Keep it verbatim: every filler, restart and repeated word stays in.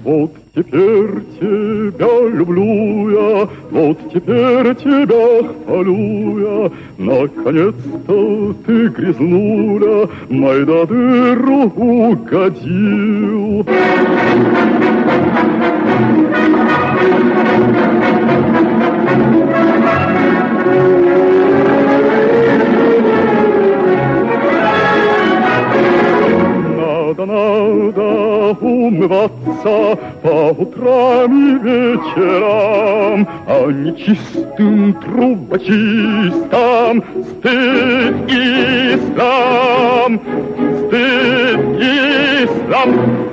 Вот теперь тебя люблю я, вот теперь тебя хвалю я. Наконец-то ты, грязнуля, Майдадыру угодил. Надо, надо умываться по утрам и вечерам, а нечистым трубочистам стыд и срам, стыд и срам.